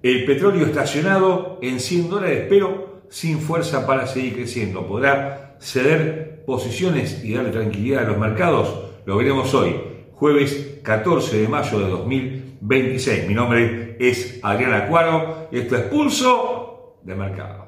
El petróleo estacionado en $100, pero sin fuerza para seguir creciendo. ¿Podrá ceder posiciones y darle tranquilidad a los mercados? Lo veremos hoy, jueves 14 de mayo de 2026. Mi nombre es Adrián Acuaro y esto es Pulso de Mercado.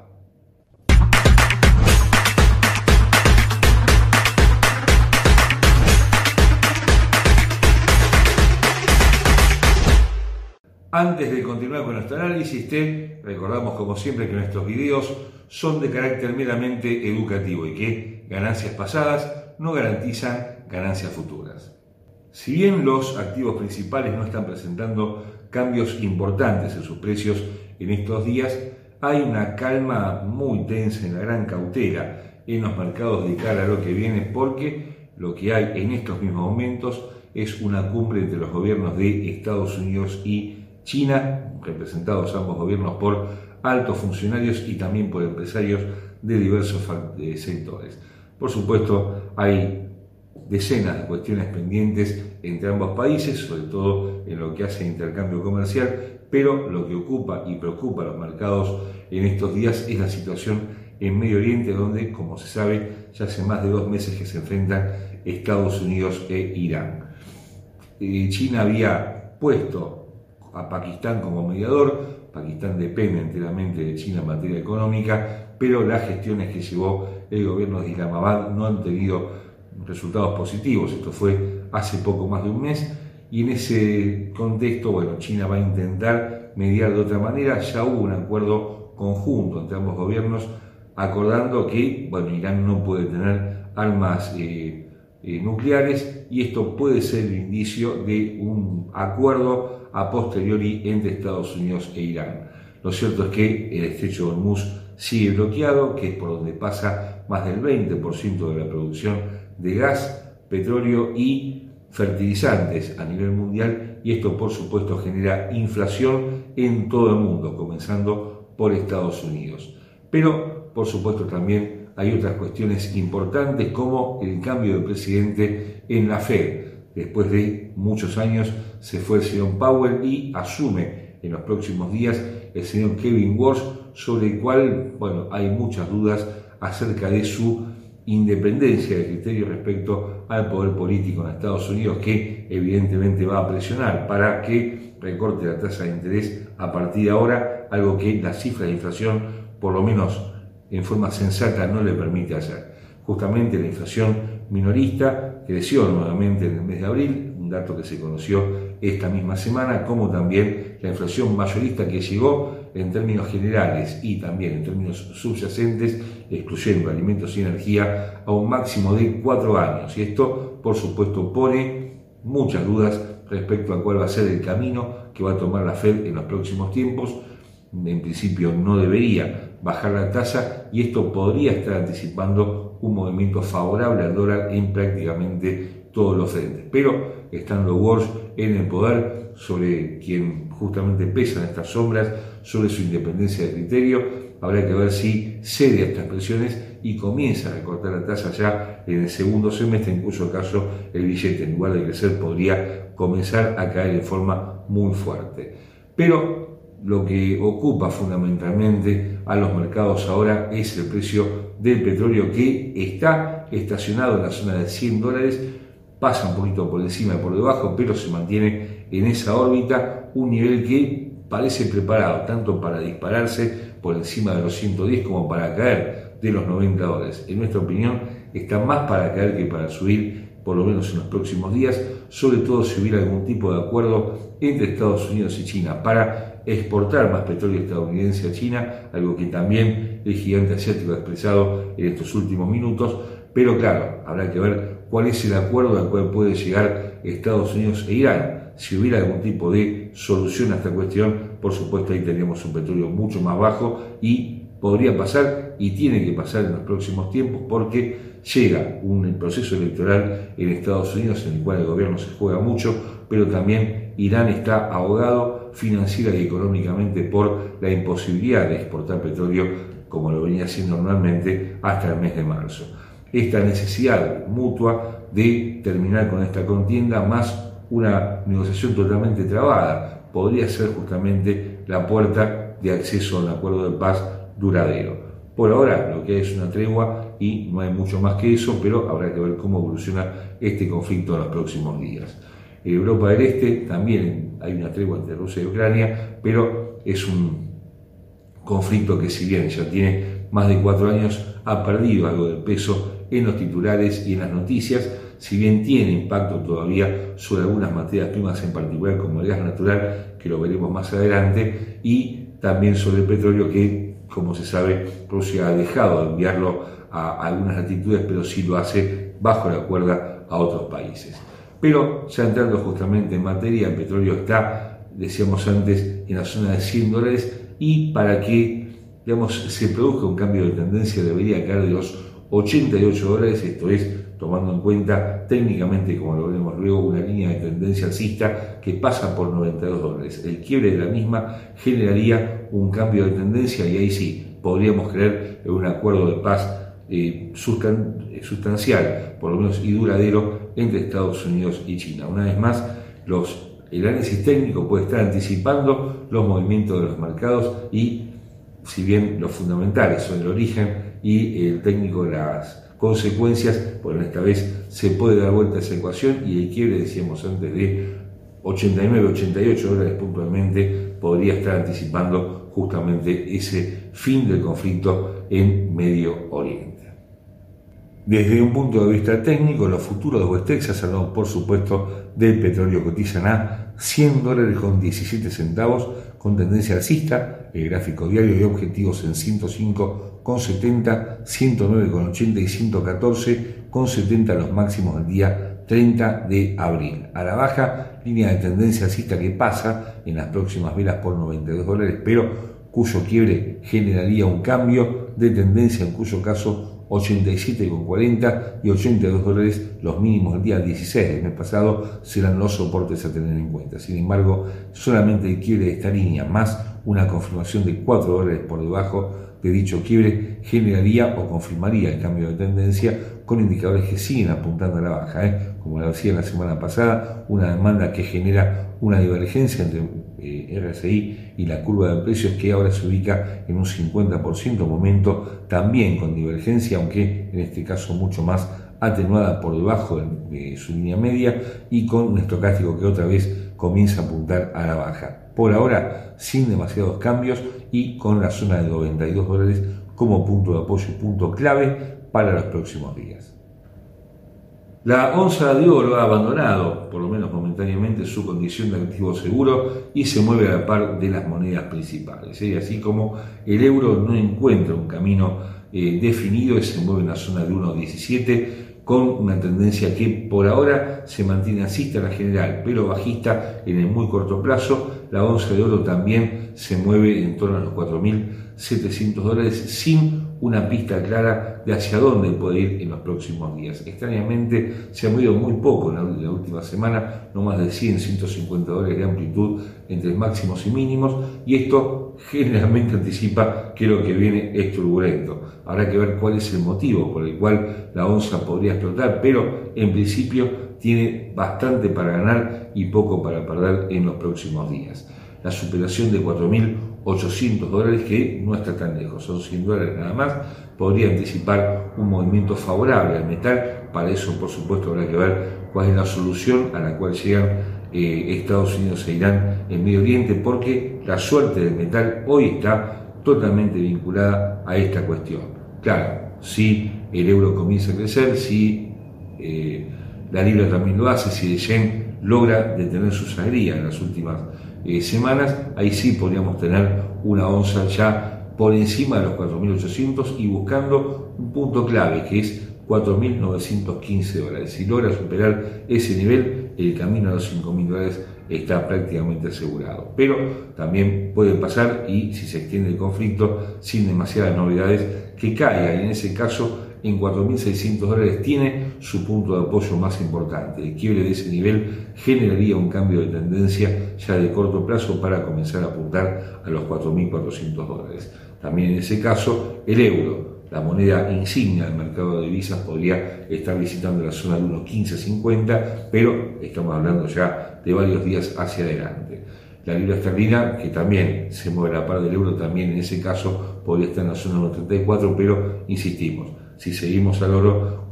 Antes de continuar con nuestro análisis, recordamos como siempre que nuestros videos son de carácter meramente educativo y que ganancias pasadas no garantizan ganancias futuras. Si bien los activos principales no están presentando cambios importantes en sus precios en estos días, hay una calma muy tensa en la gran cautela en los mercados de cara a lo que viene, porque lo que hay en estos mismos momentos es una cumbre entre los gobiernos de Estados Unidos y China, representados ambos gobiernos por altos funcionarios y también por empresarios de diversos sectores. Por supuesto, hay decenas de cuestiones pendientes entre ambos países, sobre todo en lo que hace a intercambio comercial, pero lo que ocupa y preocupa a los mercados en estos días es la situación en Medio Oriente, donde, como se sabe, ya hace más de 2 meses que se enfrentan Estados Unidos e Irán. China había puesto a Pakistán como mediador. Pakistán depende enteramente de China en materia económica, pero las gestiones que llevó el gobierno de Islamabad no han tenido resultados positivos. Esto fue hace poco más de un mes y en ese contexto, China va a intentar mediar de otra manera. Ya hubo un acuerdo conjunto entre ambos gobiernos acordando que Irán no puede tener armas nucleares, y esto puede ser el indicio de un acuerdo a posteriori entre Estados Unidos e Irán. Lo cierto es que el estrecho de Hormuz sigue bloqueado, que es por donde pasa más del 20% de la producción de gas, petróleo y fertilizantes a nivel mundial, y esto por supuesto genera inflación en todo el mundo, comenzando por Estados Unidos. Pero por supuesto también hay otras cuestiones importantes, como el cambio de presidente en la Fed. Después de muchos años se fue el señor Powell y asume en los próximos días el señor Kevin Warsh, sobre el cual hay muchas dudas acerca de su independencia de criterio respecto al poder político en Estados Unidos, que evidentemente va a presionar para que recorte la tasa de interés a partir de ahora, algo que la cifra de inflación, por lo menos en forma sensata, no le permite hacer. Justamente la inflación minorista creció nuevamente en el mes de abril, un dato que se conoció esta misma semana, como también la inflación mayorista, que llegó en términos generales y también en términos subyacentes, excluyendo alimentos y energía, a un máximo de 4 años. Y esto, por supuesto, pone muchas dudas respecto a cuál va a ser el camino que va a tomar la Fed en los próximos tiempos. En principio no debería bajar la tasa, y esto podría estar anticipando un movimiento favorable al dólar en prácticamente todos los frentes. Pero estando Walsh en el poder, sobre quien justamente pesan estas sombras, sobre su independencia de criterio, habrá que ver si cede a estas presiones y comienza a recortar la tasa ya en el segundo semestre, en cuyo caso el billete, en lugar de crecer, podría comenzar a caer en forma muy fuerte. Pero lo que ocupa fundamentalmente a los mercados ahora es el precio del petróleo, que está estacionado en la zona de $100, pasa un poquito por encima y por debajo, pero se mantiene en esa órbita, un nivel que parece preparado tanto para dispararse por encima de los 110 como para caer de los $90. En nuestra opinión, está más para caer que para subir, por lo menos en los próximos días, sobre todo si hubiera algún tipo de acuerdo entre Estados Unidos y China para exportar más petróleo estadounidense a China, algo que también el gigante asiático ha expresado en estos últimos minutos. Pero claro, habrá que ver cuál es el acuerdo al cual puede llegar Estados Unidos e Irán. Si hubiera algún tipo de solución a esta cuestión, por supuesto ahí tendríamos un petróleo mucho más bajo, y podría pasar y tiene que pasar en los próximos tiempos, porque llega un proceso electoral en Estados Unidos en el cual el gobierno se juega mucho, pero también Irán está ahogado financiera y económicamente por la imposibilidad de exportar petróleo como lo venía haciendo normalmente hasta el mes de marzo. Esta necesidad mutua de terminar con esta contienda, más una negociación totalmente trabada, podría ser justamente la puerta de acceso a un acuerdo de paz duradero. Por ahora lo que hay es una tregua y no hay mucho más que eso, pero habrá que ver cómo evoluciona este conflicto en los próximos días. En Europa del Este también hay una tregua entre Rusia y Ucrania, pero es un conflicto que, si bien ya tiene más de 4 años, ha perdido algo de peso en los titulares y en las noticias, si bien tiene impacto todavía sobre algunas materias primas en particular como el gas natural, que lo veremos más adelante, y también sobre el petróleo que, como se sabe, Rusia ha dejado de enviarlo a algunas latitudes, pero sí lo hace bajo la cuerda a otros países. Pero ya entrando justamente en materia, el petróleo está, decíamos antes, en la zona de $100 y para que, digamos, se produzca un cambio de tendencia debería caer de los $88, esto es, tomando en cuenta técnicamente, como lo veremos luego, una línea de tendencia alcista que pasa por $92. El quiebre de la misma generaría un cambio de tendencia y ahí sí podríamos creer en un acuerdo de paz sustancial, por lo menos y duradero, entre Estados Unidos y China. Una vez más, el análisis técnico puede estar anticipando los movimientos de los mercados y, si bien los fundamentales son el origen y el técnico de las consecuencias, bueno, esta vez se puede dar vuelta a esa ecuación y el quiebre, decíamos antes, de $88 puntualmente podría estar anticipando justamente ese fin del conflicto en Medio Oriente. Desde un punto de vista técnico, los futuros de West Texas, hablamos por supuesto del petróleo, cotizan a $100.17 con tendencia alcista, el gráfico diario de objetivos en 105,70, 109,80 y 114,70 los máximos del día 30 de abril. A la baja, línea de tendencia alcista que pasa en las próximas velas por $92, pero cuyo quiebre generaría un cambio de tendencia, en cuyo caso 87,40 y $82 los mínimos del día 16 del mes pasado serán los soportes a tener en cuenta. Sin embargo, solamente el quiebre de esta línea más una confirmación de $4 por debajo de dicho quiebre generaría o confirmaría el cambio de tendencia con indicadores que siguen apuntando a la baja. Como lo decía la semana pasada, una demanda que genera una divergencia entre RSI y la curva de precios que ahora se ubica en un 50%, momento también con divergencia, aunque en este caso mucho más atenuada por debajo de su línea media y con un estocástico que otra vez comienza a apuntar a la baja. Por ahora, sin demasiados cambios y con la zona de $92 como punto de apoyo y punto clave para los próximos días. La onza de oro ha abandonado, por lo menos momentáneamente, su condición de activo seguro y se mueve a la par de las monedas principales. Así como el euro no encuentra un camino definido y se mueve en la zona de 1.17 con una tendencia que por ahora se mantiene alcista en la general, pero bajista en el muy corto plazo. La onza de oro también se mueve en torno a los $4.700 sin una pista clara de hacia dónde puede ir en los próximos días. Extrañamente se ha movido muy poco en la última semana, no más de $100-150 de amplitud entre máximos y mínimos, y esto generalmente anticipa que lo que viene es turbulento. Habrá que ver cuál es el motivo por el cual la onza podría explotar, pero en principio tiene bastante para ganar y poco para perder en los próximos días. La superación de $4.800, que no está tan lejos, son $100 nada más, podría anticipar un movimiento favorable al metal. Para eso, por supuesto, habrá que ver cuál es la solución a la cual llegan Estados Unidos e Irán en Medio Oriente, porque la suerte del metal hoy está totalmente vinculada a esta cuestión. Claro, si el euro comienza a crecer, si la libra también lo hace, si el yen logra detener su sangría en las últimas semanas, ahí sí podríamos tener una onza ya por encima de los $4.800 y buscando un punto clave que es $4.915. Si logra superar ese nivel, el camino a los $5.000 está prácticamente asegurado. Pero también puede pasar, y si se extiende el conflicto sin demasiadas novedades, que caiga, y en ese caso en $4.600 tiene su punto de apoyo más importante. El quiebre de ese nivel generaría un cambio de tendencia ya de corto plazo para comenzar a apuntar a los $4.400. También en ese caso el euro, la moneda insignia del mercado de divisas, podría estar visitando la zona de 1.1550, pero estamos hablando ya de varios días hacia adelante. La libra esterlina, que también se mueve a la par del euro, también en ese caso podría estar en la zona 1.34, pero insistimos, si seguimos al oro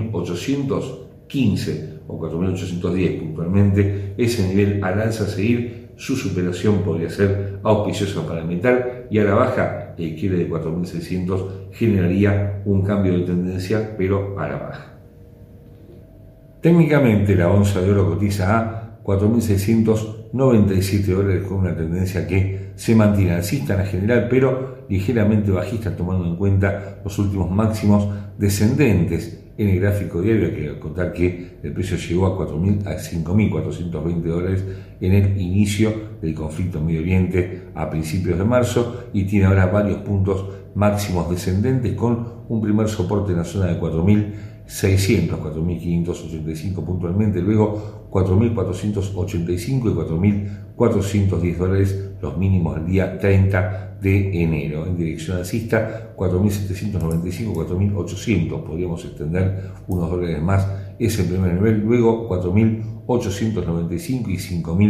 4.815 o 4.810 puntualmente, ese nivel al alza a seguir, su superación podría ser auspiciosa para el metal, y a la baja el quiebre de 4.600 generaría un cambio de tendencia, pero a la baja. Técnicamente la onza de oro cotiza a $4.697 con una tendencia que se mantiene alcista en general, pero ligeramente bajista, tomando en cuenta los últimos máximos descendentes en el gráfico diario. Hay que contar que el precio llegó a $5.420 en el inicio del conflicto en Medio Oriente a principios de marzo, y tiene ahora varios puntos máximos descendentes con un primer soporte en la zona de 4.600, 4.585 puntualmente, luego 4.485 y 4.410 dólares los mínimos del día 30 de enero. En dirección alcista, 4.795, 4.800, podríamos extender unos dólares más ese primer nivel, luego 4.895 y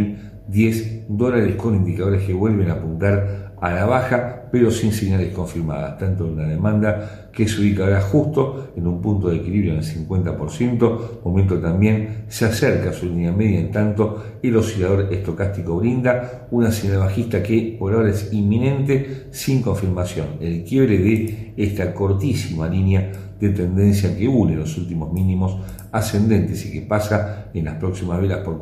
5.010 dólares con indicadores que vuelven a apuntar a la baja, pero sin señales confirmadas, tanto en una demanda que se ubica ahora justo en un punto de equilibrio en el 50%, momento también se acerca a su línea media, en tanto el oscilador estocástico brinda una señal bajista que por ahora es inminente, sin confirmación, el quiebre de esta cortísima línea de tendencia que une los últimos mínimos ascendentes y que pasa en las próximas velas por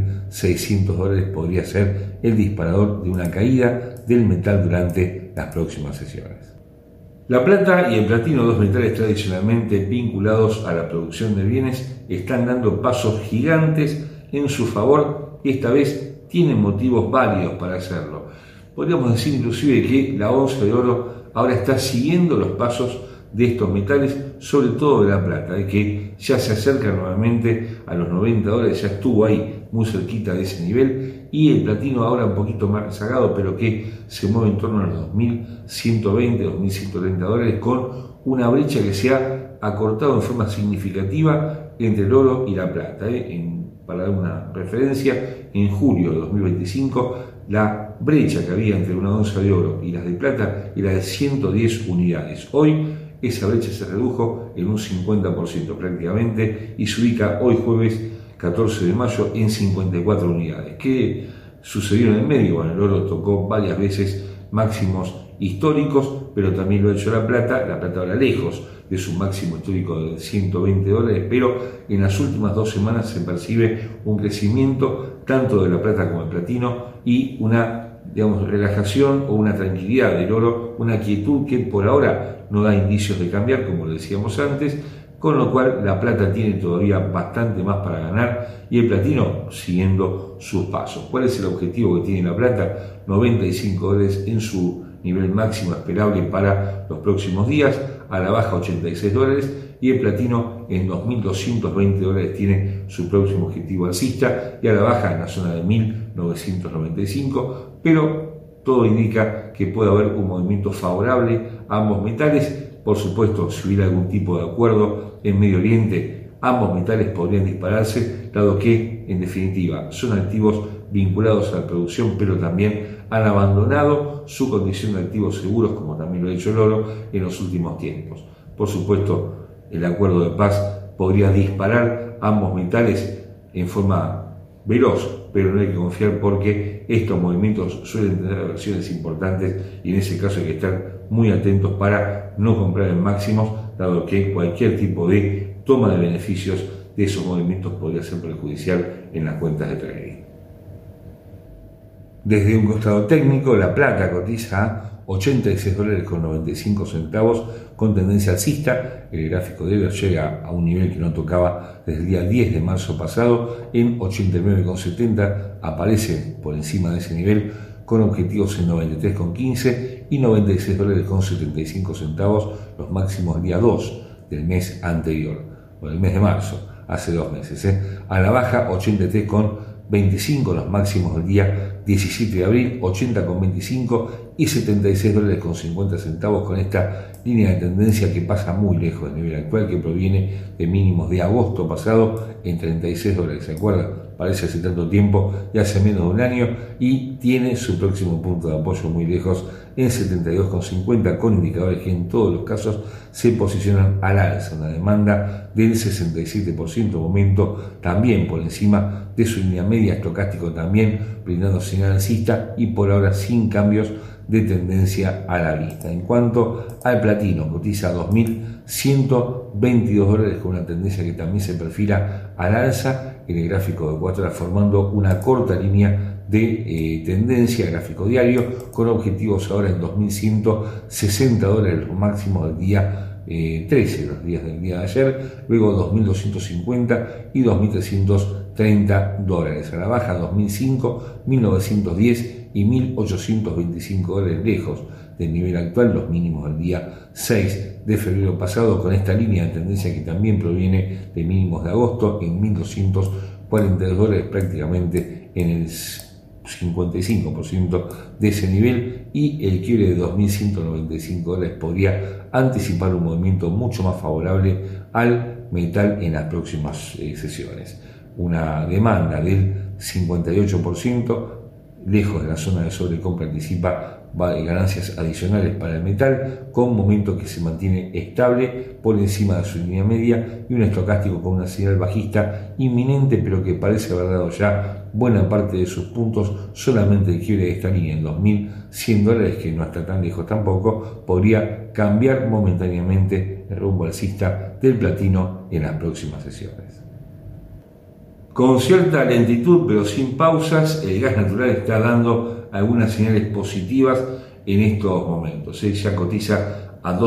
4.600 dólares podría ser el disparador de una caída del metal durante las próximas sesiones. La plata y el platino, dos metales tradicionalmente vinculados a la producción de bienes, están dando pasos gigantes en su favor y esta vez tienen motivos válidos para hacerlo. Podríamos decir inclusive que la onza de oro ahora está siguiendo los pasos de estos metales, sobre todo de la plata, que ya se acerca nuevamente a los 90 dólares, ya estuvo ahí muy cerquita de ese nivel, y el platino ahora un poquito más rezagado, pero que se mueve en torno a los 2.120, 2.130 dólares, con una brecha que se ha acortado en forma significativa entre el oro y la plata. Para dar una referencia, en julio de 2025 la brecha que había entre una onza de oro y las de plata era de 110 unidades. Hoy esa brecha se redujo en un 50% prácticamente y se ubica hoy jueves 14 de mayo en 54 unidades. ¿Qué sucedió en el medio? Bueno, el oro tocó varias veces máximos históricos, pero también lo ha hecho la plata ahora lejos de su máximo histórico de 120 dólares, pero en las últimas 2 semanas se percibe un crecimiento tanto de la plata como del platino y una, relajación o una tranquilidad del oro, una quietud que por ahora no da indicios de cambiar, como lo decíamos antes, con lo cual la plata tiene todavía bastante más para ganar y el platino siguiendo sus pasos. ¿Cuál es el objetivo que tiene la plata? 95 dólares en su nivel máximo esperable para los próximos días, a la baja 86 dólares, y el platino en 2.220 dólares tiene su próximo objetivo alcista, y a la baja en la zona de 1.995, pero todo indica que puede haber un movimiento favorable a ambos metales. Por supuesto, si hubiera algún tipo de acuerdo en Medio Oriente, ambos metales podrían dispararse, dado que, en definitiva, son activos vinculados a la producción, pero también han abandonado su condición de activos seguros, como también lo ha hecho el oro en los últimos tiempos. Por supuesto, el acuerdo de paz podría disparar ambos metales en forma veloz, pero no hay que confiar porque estos movimientos suelen tener reversiones importantes y en ese caso hay que estar muy atentos para no comprar en máximos, dado que cualquier tipo de toma de beneficios de esos movimientos podría ser perjudicial en las cuentas de trading. Desde un costado técnico, la plata cotiza a 86 dólares con 95 centavos con tendencia alcista. El gráfico diario llega a un nivel que no tocaba desde el día 10 de marzo pasado en 89,70, aparece por encima de ese nivel con objetivos en 93,15 y 96 dólares con 75 centavos, los máximos del día 2 del mes anterior, o del mes de marzo, hace 2 meses. A la baja 83,25, los máximos del día 17 de abril, 80,25 y $76.50 con esta línea de tendencia que pasa muy lejos del nivel actual, que proviene de mínimos de agosto pasado en $36. ¿Se acuerdan? Parece hace tanto tiempo y hace menos de un año, y tiene su próximo punto de apoyo muy lejos en $72.50, con indicadores que en todos los casos se posicionan al alza, una demanda del 67%, momento también por encima de su línea media, estocástico también brindando señal alcista y por ahora sin cambios de tendencia a la vista. En cuanto al platino, cotiza a $2.122 con una tendencia que también se perfila al alza en el gráfico de 4 horas, formando una corta línea de tendencia, gráfico diario, con objetivos ahora en $2.160, los máximos del día 13, los días del día de ayer, luego $2.250 y $2.330, a la baja $2.005, $1.910 y $1.825 lejos del nivel actual, los mínimos del día 6 de febrero pasado, con esta línea de tendencia que también proviene de mínimos de agosto en $1.242, prácticamente en el 55% de ese nivel, y el quiebre de $2.195 podría anticipar un movimiento mucho más favorable al metal en las próximas sesiones. Una demanda del 58%, lejos de la zona de sobrecompra, anticipa ganancias adicionales para el metal, con un momento que se mantiene estable por encima de su línea media y un estocástico con una señal bajista inminente, pero que parece haber dado ya buena parte de sus puntos. Solamente el quiebre de esta línea en $2.100, que no está tan lejos tampoco, podría cambiar momentáneamente el rumbo alcista del platino en las próximas sesiones. Con cierta lentitud pero sin pausas, el gas natural está dando algunas señales positivas en estos momentos. Ya cotiza a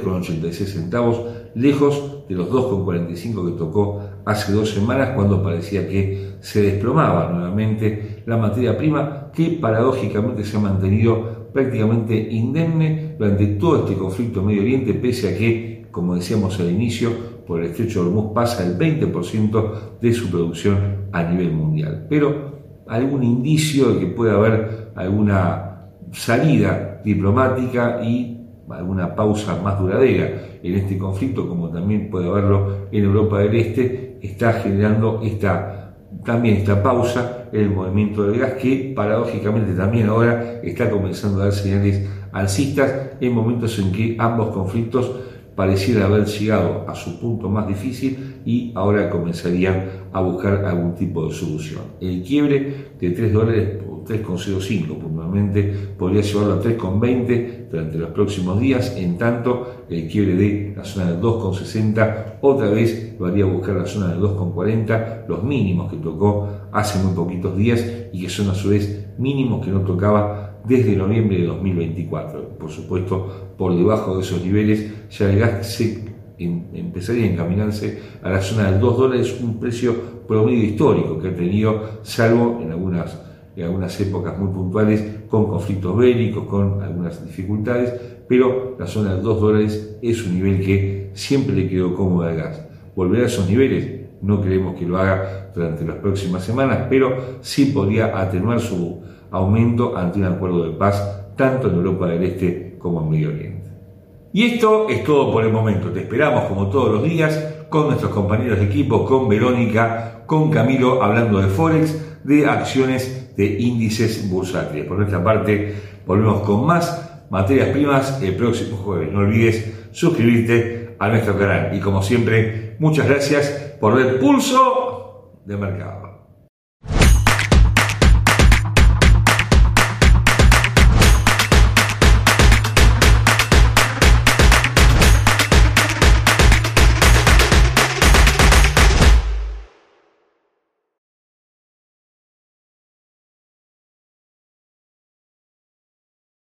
$2.86, lejos de los 2,45 que tocó hace 2 semanas, cuando parecía que se desplomaba nuevamente la materia prima, que paradójicamente se ha mantenido prácticamente indemne durante todo este conflicto en Medio Oriente, pese a que, como decíamos al inicio, por el estrecho de Hormuz pasa el 20% de su producción a nivel mundial. Pero algún indicio de que pueda haber alguna salida diplomática y alguna pausa más duradera en este conflicto, como también puede haberlo en Europa del Este, está generando esta pausa en el movimiento del gas, que paradójicamente también ahora está comenzando a dar señales alcistas en momentos en que ambos conflictos pareciera haber llegado a su punto más difícil y ahora comenzarían a buscar algún tipo de solución. El quiebre de $3 o 3,05 puntualmente podría llevarlo a 3,20 durante los próximos días. En tanto, el quiebre de la zona de 2,60 otra vez lo haría buscar la zona de 2,40, los mínimos que tocó hace muy poquitos días y que son a su vez mínimos que no tocaba desde noviembre de 2024. Por supuesto, por debajo de esos niveles ya el gas empezaría a encaminarse a la zona de $2, un precio promedio histórico que ha tenido, salvo en algunas épocas muy puntuales con conflictos bélicos, con algunas dificultades, pero la zona de $2 es un nivel que siempre le quedó cómodo al gas. ¿Volverá a esos niveles? No creemos que lo haga durante las próximas semanas, pero sí podría atenuar su aumento ante un acuerdo de paz tanto en Europa del Este como en Medio Oriente. Y esto es todo por el momento. Te esperamos como todos los días con nuestros compañeros de equipo, con Verónica, con Camilo, hablando de Forex, de acciones, de índices bursátiles. Por nuestra parte, volvemos con más materias primas el próximo jueves. No olvides suscribirte a nuestro canal. Y como siempre, muchas gracias por el pulso de mercado.